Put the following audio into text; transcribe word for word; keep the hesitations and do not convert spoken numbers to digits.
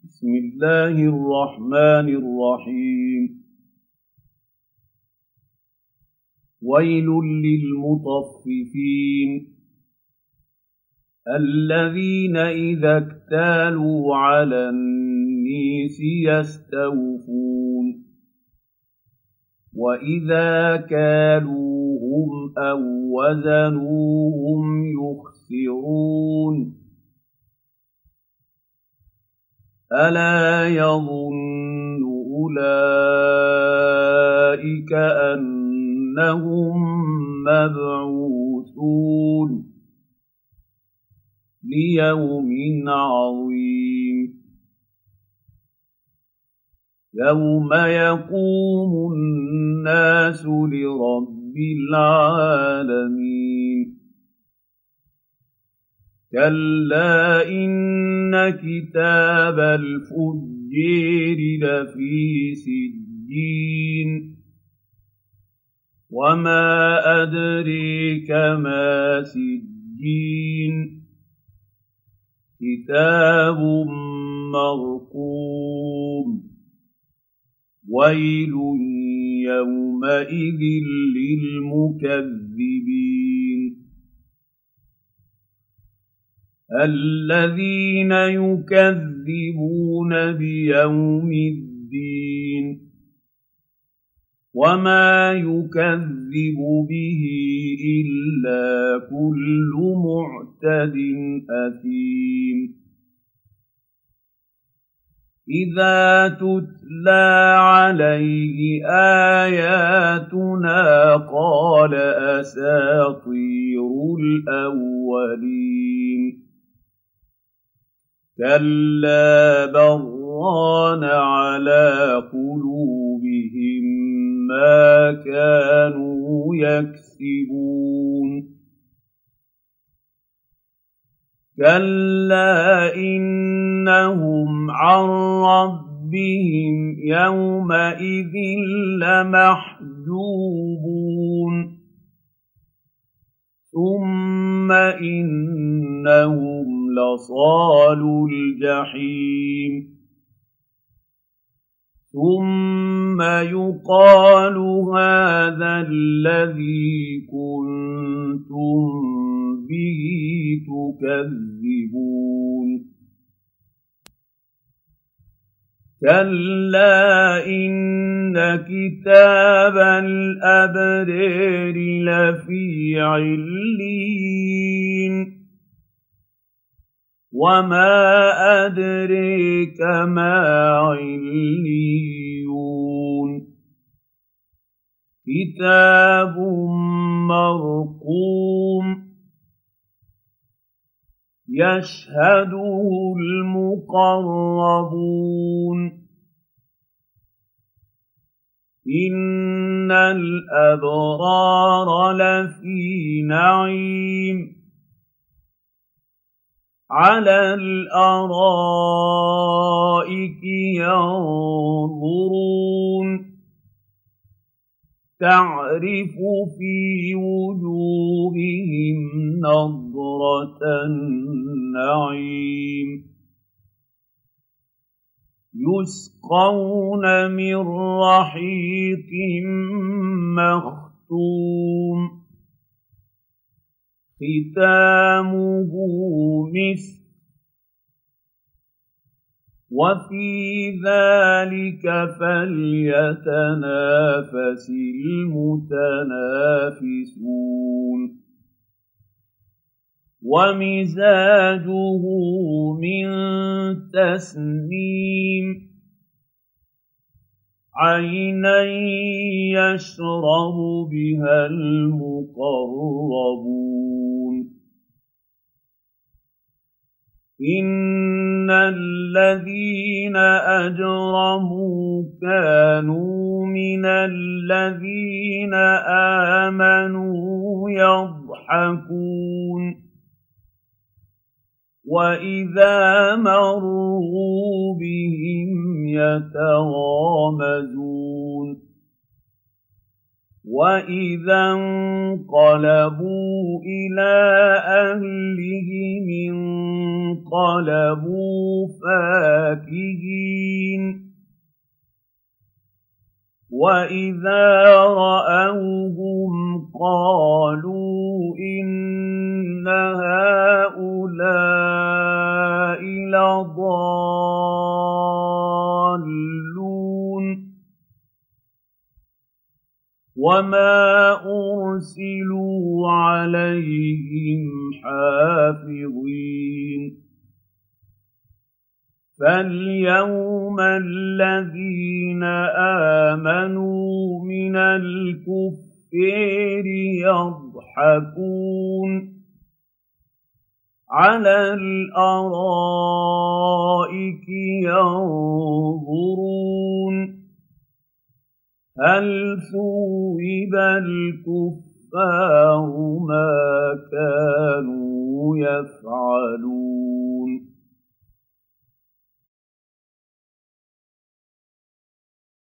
بسم الله الرحمن الرحيم. ويل للمطففين الذين إذا اكتالوا على الناس يستوفون وإذا كالوهم أو وزنوهم يخسرون ألا يظن أولئك أنهم مبعوثون ليوم عظيم يوم يقوم الناس لرب العالمين كلا إن كتاب الفجار لفي سجين وما أدريك ما سجين كتاب مرقوم ويل يومئذ للمكذبين الذين يكذبون بيوم الدين وما يكذب به إلا كل معتد أثيم إذا تتلى عليه آياتنا قال أساطير الأولين كلا بران على قلوبهم ما كانوا يكسبون كلا إنهم عن ربهم يومئذ لمحجوبون ثم إنهم لصالو الجحيم ثم يقال هذا الذي كنتم به تكذبون كلا إن كتاب الأبرار لفي عليين وما أدريك ما عليون كتاب مرقوم يشهده المقربون إن الأبرار لفي نعيم على الأرائك ينظرون تعرف في وجوههم نضرة النعيم يسقون من رحيق مختوم ختامه مسك وفي ذلك فليتنافس المتنافسون ومزاجه من تسنيم عينا يشرب بها المقربون إن الذين أجرموا كانوا من الذين آمنوا يضحكون وإذا مروا بهم يتغامزون وَإِذَا انقَلَبُوا إِلَىٰ أَهْلِهِمُ انقَلَبُوا فَكِهِينَ وَإِذَا رَأَوْهُمْ قَالُوا إِنَّ هَٰؤُلَاءِ لَضَالُّونَ وَمَا أُرْسِلُوا عَلَيْهِمْ حَافِظِينَ فَالْيَوْمَ الَّذِينَ آمَنُوا مِنَ الْكُفَّارِ يَضْحَكُونَ عَلَى الْأَرَائِكِ يَنظُرُونَ هَلْ ثُوِّبَ الْكُفَّارُ مَا كَانُوا يَفْعَلُونَ